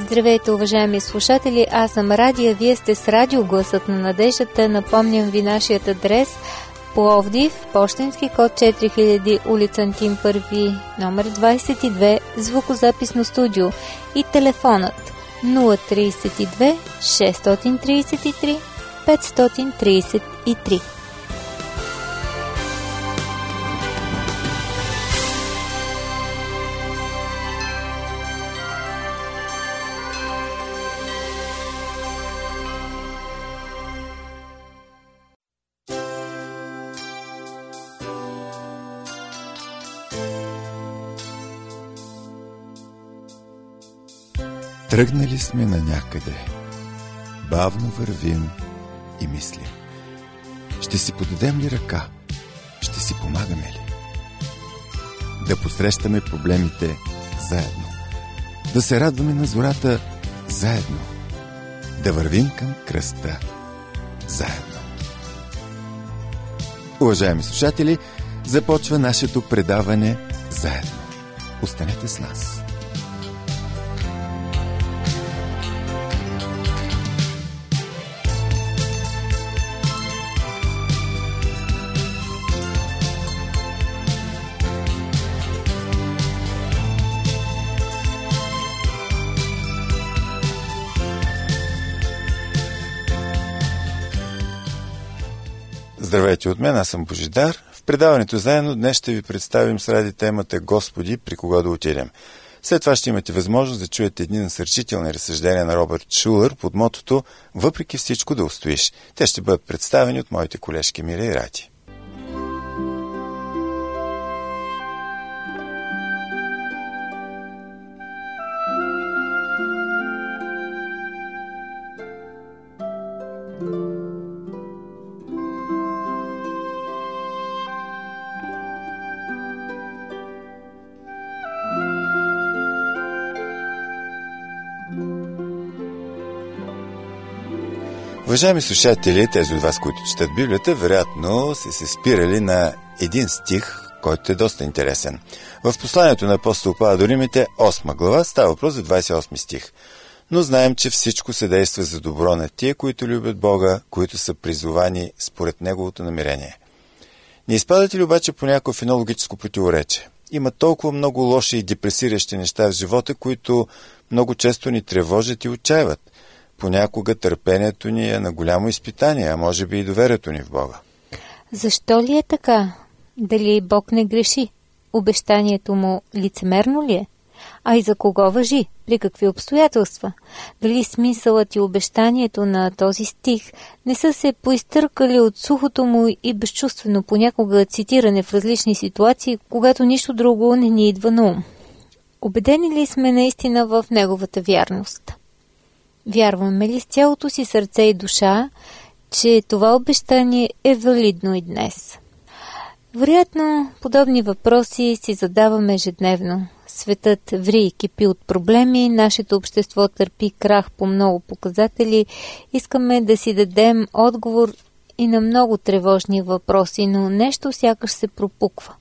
Здравейте, уважаеми слушатели! Аз съм Радия, вие сте с радио Гласът на надеждата. Напомням ви нашият адрес: Пловдив, пощенски код 4000, улица Антим 1, номер 22, звукозаписно студио, и телефонът 032 633 533. Тръгнали сме на някъде, бавно вървим и мислим. Ще си подадем ли ръка? Ще си помагаме ли? Да посрещаме проблемите заедно. Да се радваме на зората заедно. Да вървим към кръста заедно. Уважаеми слушатели, започва нашето предаване заедно. Останете с нас. Здравейте от мен, аз съм Божидар. В предаването заедно днес ще ви представим с ради темата Господи, при кого да отидем. След това ще имате възможност да чуете едни насърчителни разсъждения на Робърт Шулър под мотото "Въпреки всичко да устоиш". Те ще бъдат представени от моите колежки Мира и Ради. Уважаеми слушатели, тези от вас, които четат Библията, вероятно са се спирали на един стих, който е доста интересен. В посланието на апостол Павел до Римите, 8 глава, става въпрос за 28 стих. Но знаем, че всичко се действа за добро на тия, които любят Бога, които са призовани според Неговото намерение. Не изпадате ли обаче понякога в едно логическо противоречие? Има толкова много лоши и депресиращи неща в живота, които много често ни тревожат и отчаиват. Понякога търпението ни е на голямо изпитание, а може би и доверието ни в Бога. Защо ли е така? Дали Бог не греши? Обещанието му лицемерно ли е? А и за кого важи? При какви обстоятелства? Дали смисълът и обещанието на този стих не са се поизтъркали от сухото му и безчувствено понякога цитиране в различни ситуации, когато нищо друго не ни идва на ум? Убедени ли сме наистина в неговата вярност? Вярваме ли с цялото си сърце и душа, че това обещание е валидно и днес? Вероятно, подобни въпроси си задаваме ежедневно. Светът ври и кипи от проблеми, нашето общество търпи крах по много показатели. Искаме да си дадем отговор и на много тревожни въпроси, но нещо сякаш се пропуква.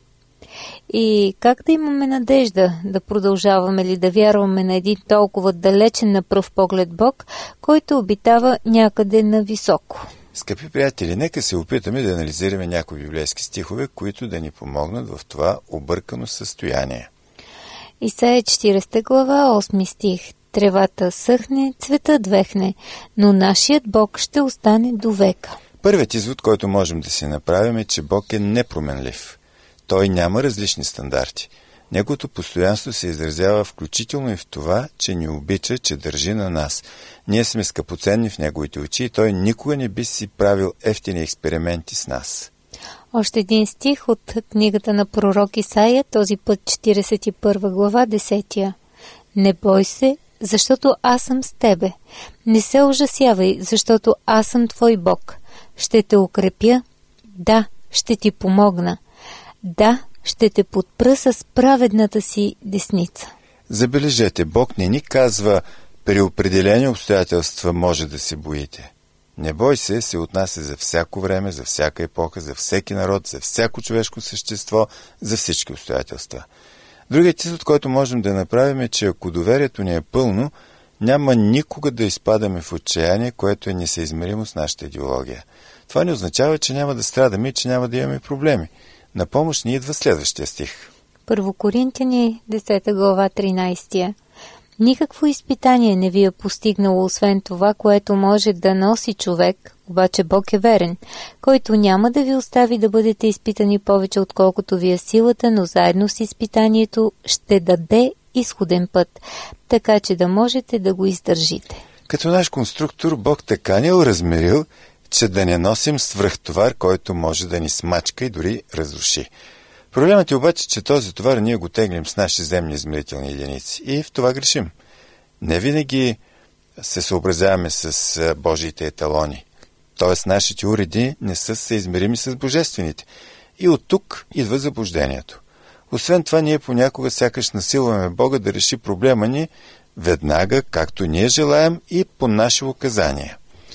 И как да имаме надежда, да продължаваме ли да вярваме на един толкова далечен на пръв поглед Бог, който обитава някъде нависоко? Скъпи приятели, нека се опитаме да анализираме някои библейски стихове, които да ни помогнат в това объркано състояние. Исаия 40 глава, 8 стих. Тревата съхне, цветът вехне, но нашият Бог ще остане до века. Първият извод, който можем да си направим, е, че Бог е непроменлив. Той няма различни стандарти. Неговото постоянство се изразява включително и в това, че ни обича, че държи на нас. Ние сме скъпоценни в неговите очи и той никога не би си правил евтини експерименти с нас. Още един стих от книгата на пророк Исаия, този път 41 глава, 10. Не бой се, защото аз съм с тебе. Не се ужасявай, защото аз съм твой Бог. Ще те укрепя, да, ще ти помогна. Да, ще те подпра с праведната си десница. Забележете, Бог не ни казва, при определени обстоятелства може да се боите. Не бой се отнася за всяко време, за всяка епоха, за всеки народ, за всяко човешко същество, за всички обстоятелства. Другият извод, който можем да направим, е, че ако доверието ни е пълно, няма никога да изпадаме в отчаяние, което е несъизмеримо с нашата идеология. Това не означава, че няма да страдаме и че няма да имаме проблеми. На помощ ни идва следващия стих. Първо Коринтяни, 10 глава, 13. Никакво изпитание не ви е постигнало, освен това, което може да носи човек, обаче Бог е верен, който няма да ви остави да бъдете изпитани повече, отколкото ви е силата, но заедно с изпитанието ще даде изходен път, така че да можете да го издържите. Като наш конструктор, Бог така ни е размерил, че да не носим свръхтовар, който може да ни смачка и дори разруши. Проблемът е обаче, че този товар ние го теглим с наши земни измерителни единици и в това грешим. Не винаги се съобразяваме с Божиите еталони, т.е. нашите уреди не са съизмерими с божествените. И от тук идва заблуждението. Освен това, ние понякога сякаш насилваме Бога да реши проблема ни веднага, както ние желаем и по наше указание.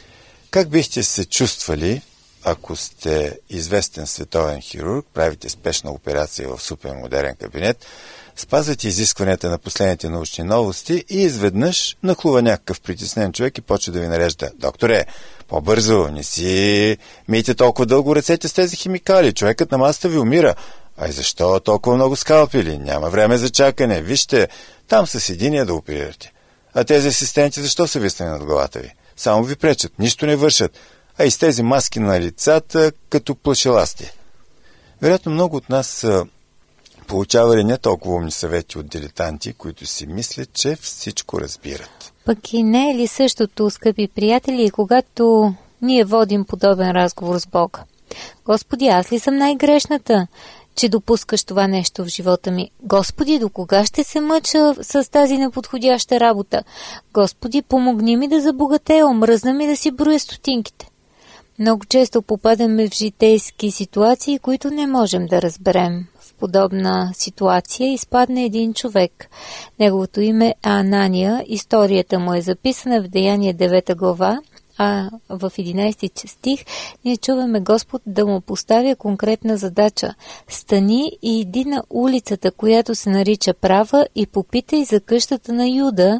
Как бихте се чувствали, ако сте известен световен хирург, правите спешна операция в супермодерен кабинет, спазвате изискванията на последните научни новости и изведнъж нахлува някакъв притеснен човек и почва да ви нарежда: докторе, по-бързо, не си мийте толкова дълго ръцете с тези химикали, човекът на масата ви умира. Ай, защо толкова много скалпели? Няма време за чакане. Вижте, там с единия да оперирате. А тези асистенти защо са виснали над главата ви? Само ви пречат, нищо не вършат. А и с тези маски на лицата, като плашеласти. Вероятно много от нас са получавали не толкова умни съвети от дилетанти, които си мислят, че всичко разбират. Пък и не е ли същото, скъпи приятели, когато ние водим подобен разговор с Бога? Господи, аз ли съм най-грешната, че допускаш това нещо в живота ми? Господи, до кога ще се мъча с тази неподходяща работа? Господи, помогни ми да забогатея, омръзна ми да си броя стотинките. Много често попадаме в житейски ситуации, които не можем да разберем. В подобна ситуация изпадне един човек. Неговото име е Анания, историята му е записана в Деяние 9 глава, а в 11 стих ние чуваме Господ да му поставя конкретна задача. Стани и иди на улицата, която се нарича Права, и попитай за къщата на Юда,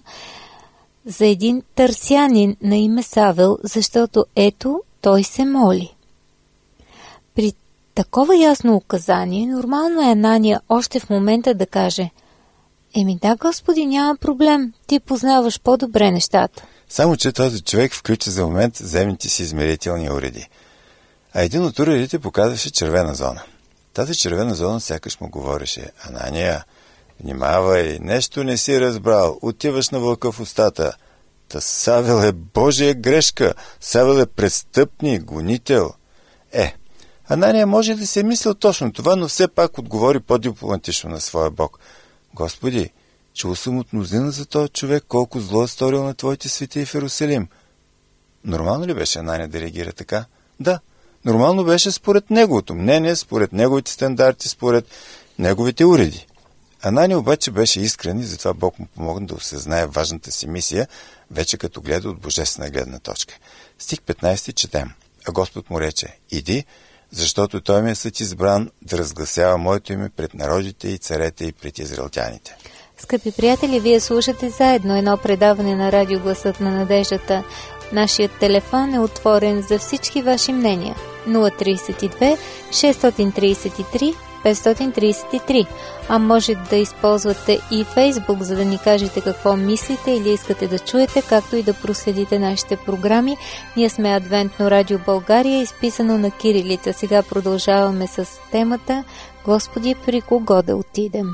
за един търсянин на име Савел, защото ето той се моли. При такова ясно указание, нормално е Анания още в момента да каже: еми да, Господи, няма проблем, ти познаваш по-добре нещата. Само че този човек включи за момент земните си измерителни уреди. А един от уредите показваше червена зона. Тази червена зона сякаш му говореше: Анания, внимавай, нещо не си разбрал, отиваш на вълка в устата. Та Савел е Божия грешка, Савел е престъпник, гонител. Анания може да си е мислил точно това, но все пак отговори по-дипломатично на своя Бог: Господи, чул съм от мнозина за този човек колко зло е сторил на твоите свети в Иерусалим. Нормално ли беше Анания да реагира така? Да, нормално беше според неговото мнение, според неговите стандарти, според неговите уреди. Анания обаче беше искрен и затова Бог му помогна да осъзнае важната си мисия, вече като гледа от божествена гледна точка. Стих 15 четем: а Господ му рече: иди, защото той ми е съд избран да разгласява моето име пред народите и царете и пред израелтяните. Скъпи приятели, вие слушате заедно едно предаване на Радио Гласът на надеждата. Нашият телефон е отворен за всички ваши мнения. 032 633 533, а може да използвате и Фейсбук, за да ни кажете какво мислите или искате да чуете, както и да проследите нашите програми. Ние сме Адвентно радио България, изписано на кирилица. Сега продължаваме с темата Господи, при кого да отидем?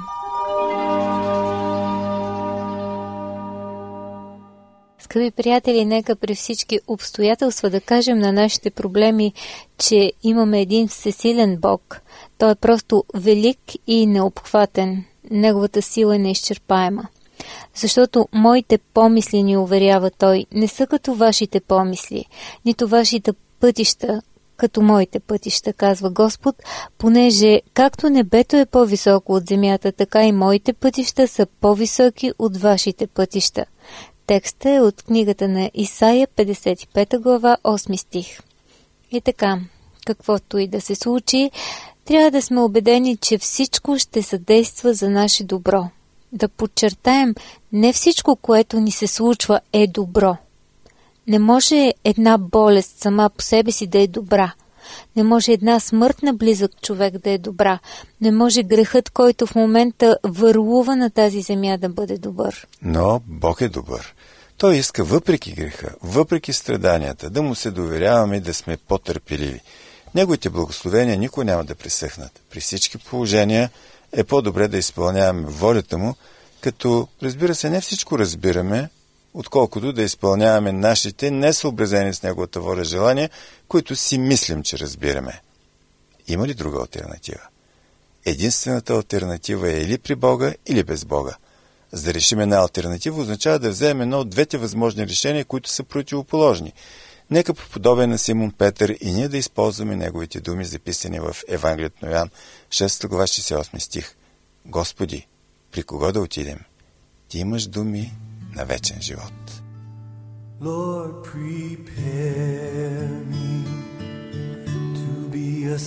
Скъпи приятели, нека при всички обстоятелства да кажем на нашите проблеми, че имаме един всесилен Бог. Той е просто велик и необхватен. Неговата сила е неизчерпаема. Защото моите помисли, ни уверява Той, не са като вашите помисли, нито вашите пътища като моите пътища, казва Господ, понеже както небето е по-високо от земята, така и моите пътища са по-високи от вашите пътища. Текстът е от книгата на Исаия, 55 глава, 8 стих. И така, каквото и да се случи, трябва да сме убедени, че всичко ще съдейства за наше добро. да подчертаем, не всичко, което ни се случва, е добро. Не може една болест сама по себе си да е добра. Не може една смърт на близък човек да е добра. Не може грехът, който в момента върлува на тази земя, да бъде добър. Но Бог е добър. Той иска въпреки греха, въпреки страданията, да му се доверяваме и да сме по-търпеливи. Неговите благословения никой няма да пресъхнат. При всички положения е по-добре да изпълняваме волята му, като, разбира се, не всичко разбираме, отколкото да изпълняваме нашите несъобразени с неговата воля желания, които си мислим, че разбираме. Има ли друга алтернатива? Единствената алтернатива е или при Бога, или без Бога. За да решим една алтернатива, означава да вземем едно от двете възможни решения, които са противоположни. Нека по подобие на Симон Петър и ние да използваме неговите думи, записани в Евангелието на Йоан, 6 глава 68 стих. Господи, при кого да отидем? Ти имаш думи на вечен живот. Lord, prepare me to be a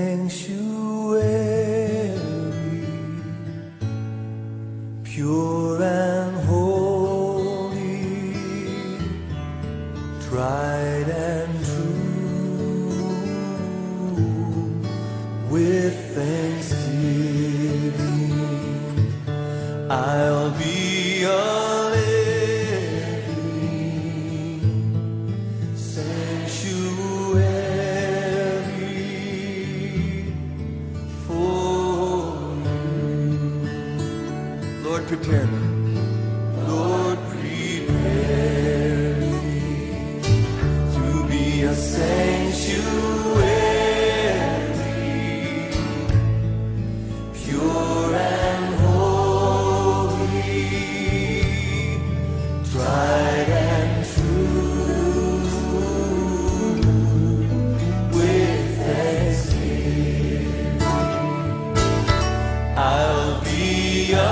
sanctuary, pure and holy, tried and true, with thanksgiving I'll be a prepare me. Lord, prepare me to be a sanctuary, pure and holy, tried and true, with thanksgiving I'll be a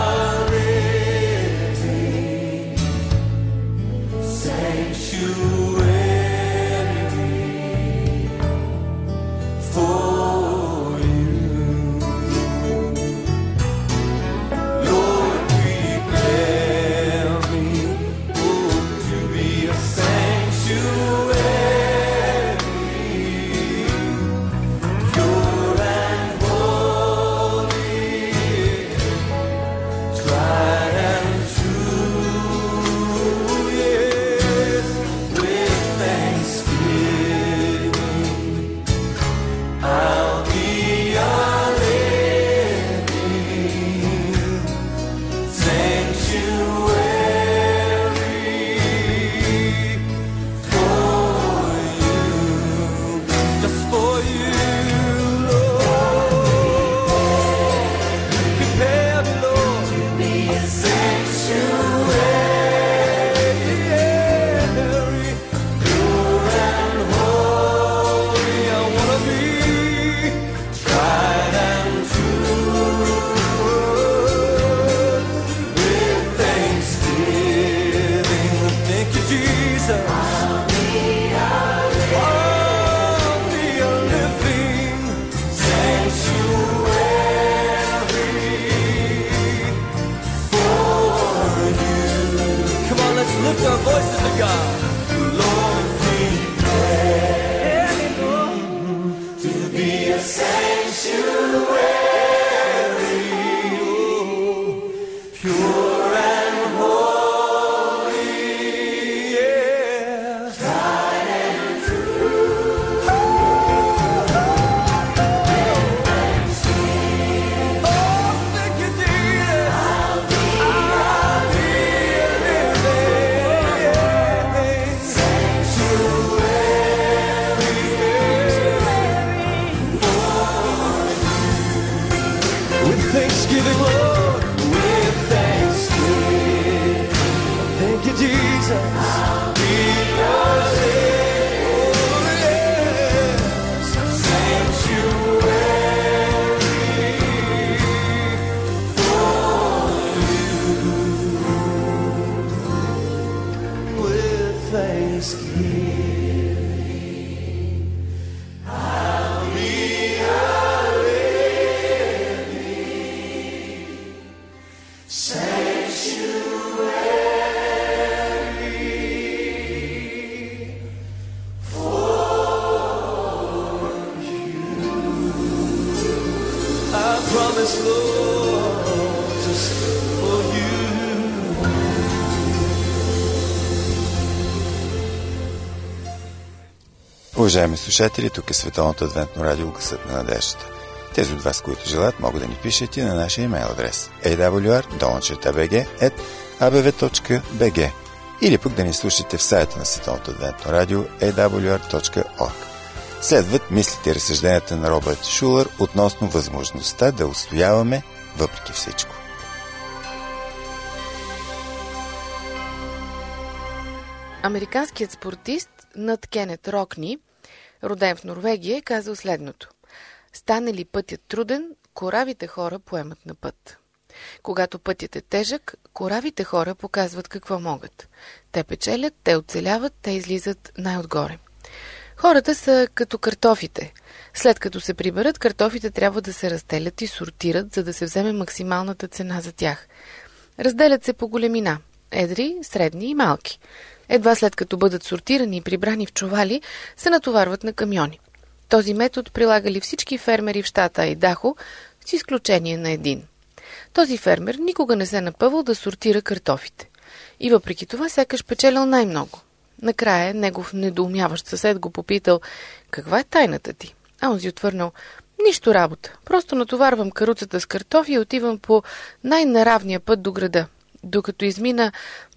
lift our voices to God. Lord, prepare me to be a sanctuary, pure and holy, yeah. Tried and true. Oh, thank you, Jesus. I'll be sanctuary for promise, Lord, just for you. Уважаеми слушатели, тук е Световното адвентно радио Гласът на надеждата. Тези от вас, които желаят, могат да ни пишат и на нашия имейл адрес awr@abv.bg или пък да ни слушате в сайта на Световното адвентно радио awr.org. Следват мислите и разсъжденията на Робърт Шулър относно възможността да устояваме въпреки всичко. Американският спортист Нат Кенет Рокни, роден в Норвегия, казал следното: стане ли пътят труден, коравите хора поемат на път. Когато пътят е тежък, коравите хора показват какво могат. Те печелят, те оцеляват, те излизат най-отгоре. Хората са като картофите. След като се приберат, картофите трябва да се разделят и сортират, за да се вземе максималната цена за тях. Разделят се по големина – едри, средни и малки. Едва след като бъдат сортирани и прибрани в чували, се натоварват на камиони. Този метод прилагали всички фермери в щата Айдахо, с изключение на един. Този фермер никога не се напъвал да сортира картофите. И въпреки това сякаш печелял най-много. Накрая негов недоумяващ съсед го попитал: каква е тайната ти? А онзи отвърнал: нищо работа. Просто натоварвам каруцата с картофи и отивам по най-наравния път до града. Докато измина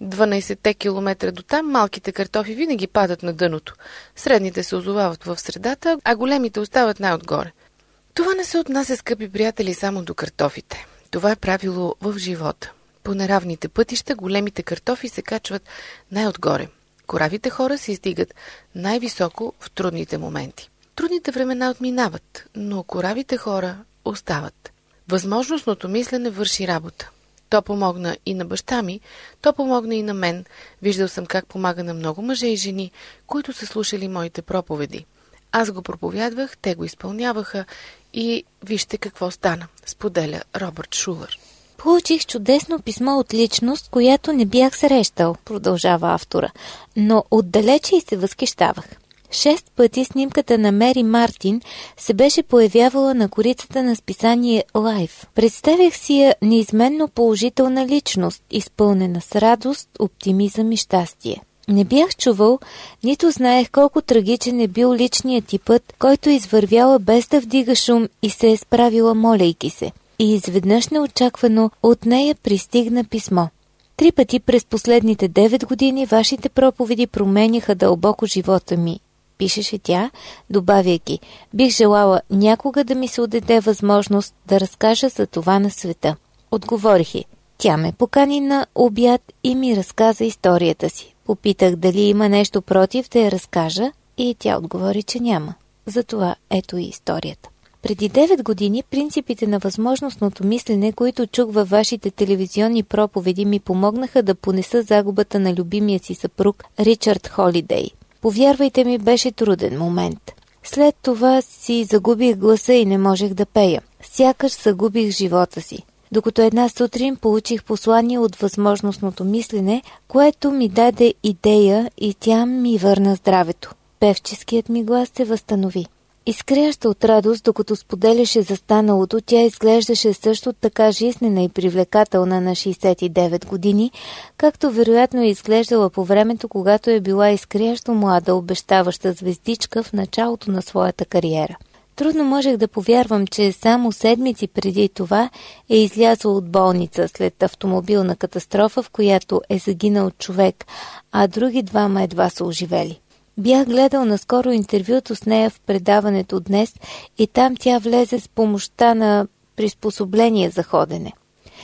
12 километра до там, малките картофи винаги падат на дъното. Средните се озовават в средата, а големите остават най-отгоре. Това не се отнася, скъпи приятели, само до картофите. Това е правило в живота. По неравните пътища големите картофи се качват най-отгоре. Коравите хора се издигат най-високо в трудните моменти. Трудните времена отминават, но коравите хора остават. Възможностното мислене върши работа. То помогна и на баща ми, то помогна и на мен. Виждал съм как помага на много мъже и жени, които са слушали моите проповеди. Аз го проповядвах, те го изпълняваха и вижте какво стана, споделя Робърт Шулър. Получих чудесно писмо от личност, която не бях срещал, продължава автора, но отдалече и се възхищавах. 6 пъти снимката на Мери Мартин се беше появявала на корицата на списание Life. Представях си я неизменно положителна личност, изпълнена с радост, оптимизъм и щастие. Не бях чувал, нито знаех колко трагичен е бил личният ти път, който извървяла без да вдига шум и се е справила молейки се. И изведнъж неочаквано от нея пристигна писмо. 3 пъти през последните 9 години вашите проповеди променяха дълбоко живота ми, пишеше тя, добавяйки: бих желала някога да ми се отдаде възможност да разкажа за това на света. Отговорих й. Тя ме покани на обяд и ми разказа историята си. Попитах дали има нещо против да я разкажа и тя отговори, че няма. Затова ето и историята. Преди 9 години принципите на възможностното мислене, които чух във вашите телевизионни проповеди, ми помогнаха да понеса загубата на любимия си съпруг Ричард Холидей. Повярвайте ми, беше труден момент. След това си загубих гласа и не можех да пея. Сякаш загубих живота си. Докато една сутрин получих послание от възможностното мислене, което ми даде идея и тя ми върна здравето. Певческият ми глас се възстанови. Изкряща от радост, докато споделяше за станалото, тя изглеждаше също така жизнена и привлекателна на 69 години, както вероятно е изглеждала по времето, когато е била изкрящо млада, обещаваща звездичка в началото на своята кариера. Трудно можех да повярвам, че само седмици преди това е излязла от болница след автомобилна катастрофа, в която е загинал човек, а други 2 едва са оживели. Бях гледал наскоро интервюто с нея в предаването днес и там тя влезе с помощта на приспособление за ходене.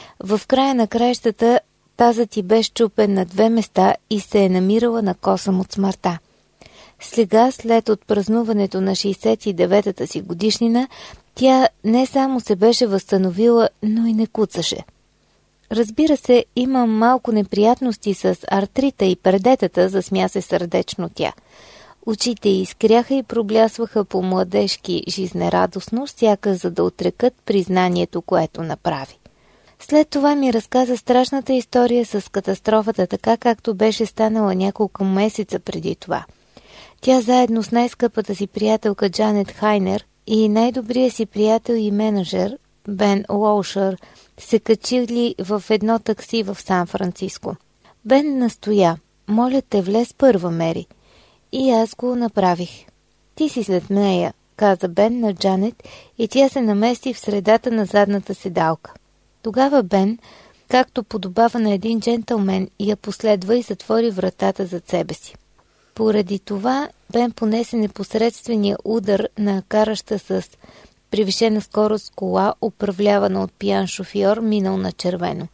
В края на краищата тазът й бе счупен на 2 места и се е намирала на косъм от смъртта. Сега, след отпразнуването на 69-та си годишнина, тя не само се беше възстановила, но и не куцаше. Разбира се, имам малко неприятности с артрита и предетата, засмя се сърдечно тя. Очите й изкряха и проблясваха по младежки жизнерадостно, сякаш за да отрекат признанието, което направи. След това ми разказа страшната история с катастрофата, така както беше станала няколко месеца преди това. Тя заедно с най-скъпата си приятелка Джанет Хайнер и най-добрия си приятел и менеджер Бен Уолшър се качили в едно такси в Сан-Франциско. Бен настоя: "Моля те, влез първа, Мери." И аз го направих. "Ти си след нея", каза Бен на Джанет и тя се намести в средата на задната седалка. Тогава Бен, както подобава на един джентълмен, я последва и затвори вратата зад себе си. Поради това Бен понесе непосредствения удар на караща с превишена скорост кола, управлявана от пиян шофьор, минал на червено.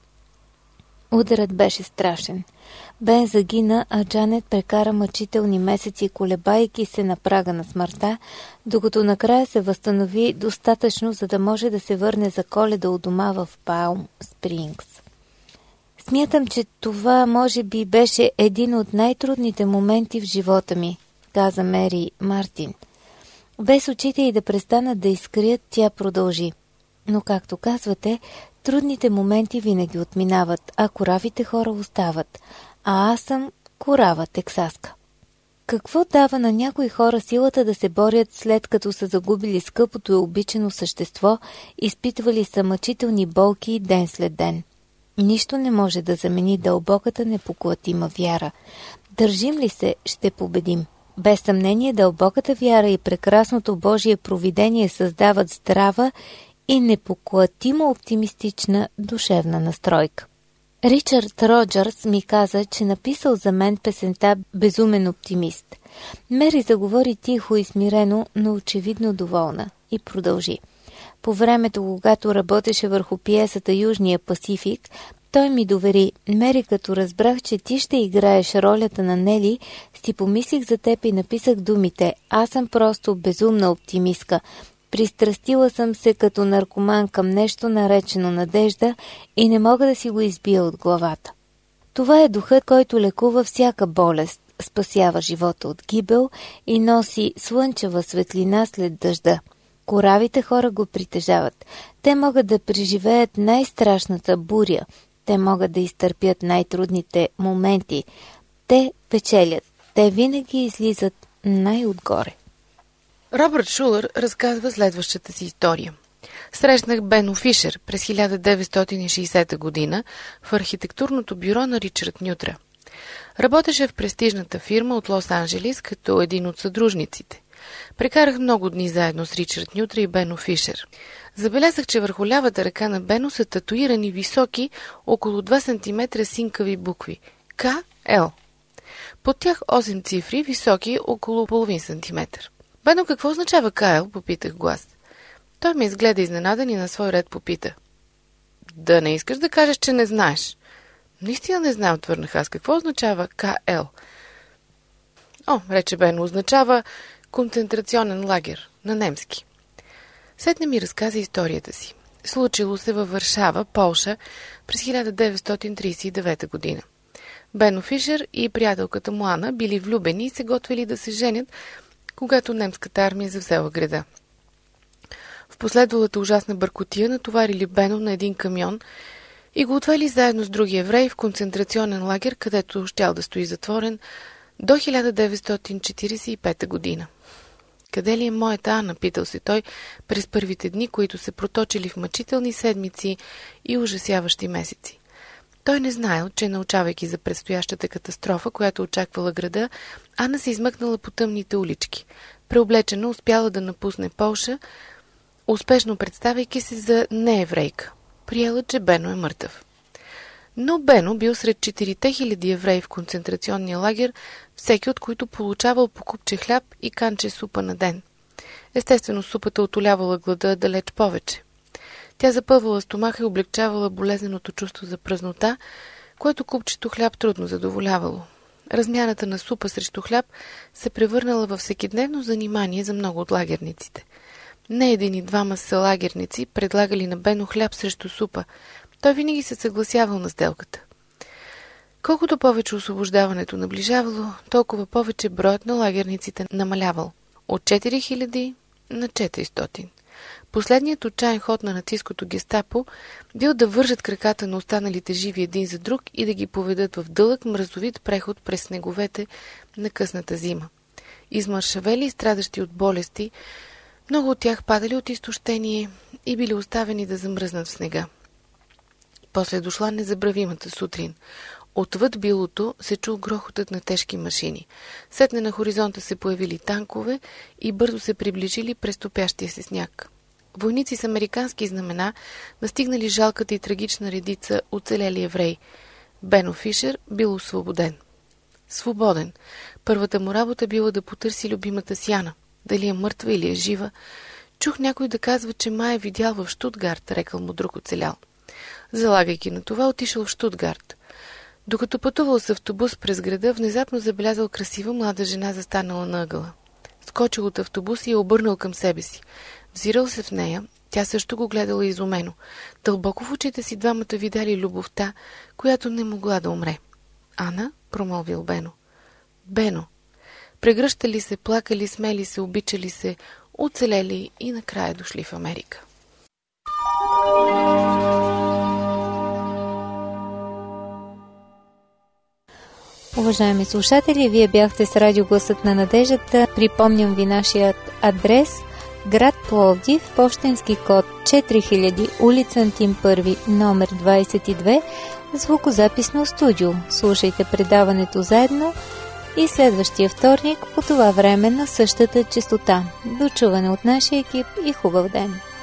Ударът беше страшен. Бен загина, а Джанет прекара мъчителни месеци, колебайки се на прага на смъртта, докато накрая се възстанови достатъчно, за да може да се върне за Коледа у дома в Палм Спрингс. "Смятам, че това може би беше един от най-трудните моменти в живота ми", каза Мери Мартин. Без очите й да престанат да искрят, тя продължи: "Но, както казвате, трудните моменти винаги отминават, а коравите хора остават. А аз съм корава тексаска." Какво дава на някои хора силата да се борят, след като са загубили скъпото и обичано същество, изпитвали са мъчителни болки ден след ден? Нищо не може да замени дълбоката непоклатима вяра. Държим ли се, ще победим. Без съмнение, дълбоката вяра и прекрасното Божие провидение създават здрава и непоклатимо оптимистична душевна настройка. Ричард Роджърс ми каза, че написал за мен песента "Безумен оптимист". Мери заговори тихо и смирено, но очевидно доволна, и продължи: "По времето, когато работеше върху пиесата "Южния Пасифик", той ми довери: Мери, като разбрах, че ти ще играеш ролята на Нели, си помислих за теб и написах думите: аз съм просто безумна оптимистка. Пристрастила съм се като наркоман към нещо, наречено надежда, и не мога да си го избия от главата. Това е духът, който лекува всяка болест, спасява живота от гибел и носи слънчева светлина след дъжда. Коравите хора го притежават. Те могат да преживеят най-страшната буря. Те могат да изтърпят най-трудните моменти. Те печелят. Те винаги излизат най-отгоре." Робърт Шулър разказва следващата си история. Срещнах Бено Фишер през 1960 година в архитектурното бюро на Ричард Нютра. Работеше в престижната фирма от Лос-Анджелис като един от съдружниците. Прекарах много дни заедно с Ричард Нютра и Бено Фишер. Забелязах, че върху лявата ръка на Бено са татуирани високи, около 2 см синкави букви – К.Л. Под тях 8 цифри, високи около половин сантиметър. "Бено, какво означава К.Л.?" попитах го аз. Той ме изгледа изненадан и на свой ред попита: "Да не искаш да кажеш, че не знаеш?" "Наистина не знам", отвърнах аз. "Какво означава К.Л.?" "О", рече Бено, "означава концентрационен лагер на немски." Сетне ми разказа историята си. Случило се във Варшава, Полша, през 1939 година. Бено Фишер и приятелката му Ана били влюбени и се готвили да се женят, когато немската армия завзела града. В последвалата ужасна бъркотия натоварили Бено на един камион и го отвели заедно с други евреи в концентрационен лагер, където щял да стои затворен до 1945 година. "Къде ли е моята Ана?" питал се той през първите дни, които се проточили в мъчителни седмици и ужасяващи месеци. Той не знаел, че научавайки за предстоящата катастрофа, която очаквала града, Ана се измъкнала по тъмните улички. Преоблечена успяла да напусне Полша, успешно представяйки се за нееврейка. Приела, че Бено е мъртъв. Но Бено бил сред 4000 евреи в концентрационния лагер, всеки от които получавал по купче хляб и канче супа на ден. Естествено, супата отолявала глада далеч повече. Тя запълвала стомаха и облегчавала болезненото чувство за празнота, което купчето хляб трудно задоволявало. Размяната на супа срещу хляб се превърнала във всекидневно занимание за много от лагерниците. Не един и двама сълагерници предлагали на Бено хляб срещу супа. Той винаги се съгласявал на сделката. Колкото повече освобождаването наближавало, толкова повече броят на лагерниците намалявал. От 4000 на 400. Последният отчаян ход на нацистското гестапо бил да вържат краката на останалите живи един за друг и да ги поведат в дълъг мразовит преход през снеговете на късната зима. Измършавели и страдащи от болести, много от тях падали от изтощение и били оставени да замръзнат в снега. После дошла незабравимата сутрин. Отвъд билото се чул грохотът на тежки машини. Сетне на хоризонта се появили танкове и бързо се приближили през топящия се сняг. Войници с американски знамена настигнали жалката и трагична редица оцелели евреи. Бено Фишер бил освободен. Свободен. Първата му работа била да потърси любимата си Ана. Дали е мъртва или е жива. Чух някой да казва, че май е видял в Щутгарт, рекал му друг оцелял. Залагайки на това, отишъл в Щутгарт. Докато пътувал с автобус през града, внезапно забелязал красива млада жена, застанала на ъгъла. Скочил от автобуса и я обърнал към себе си. Взирал се в нея, тя също го гледала изумено. Дълбоко в очите си двамата видяли любовта, която не могла да умре. Ана, промълвил Бено. Бено. Прегръщали се, плакали, смели се, обичали се, оцелели и накрая дошли в Америка. Уважаеми слушатели, вие бяхте с Радио Гласът на надеждата. Припомням ви нашият адрес: град Пловдив, пощенски код 4000, улица Антим 1, номер 22, звукозаписно студио. Слушайте предаването заедно и следващия вторник по това време на същата честота. До чуване от нашия екип и хубав ден!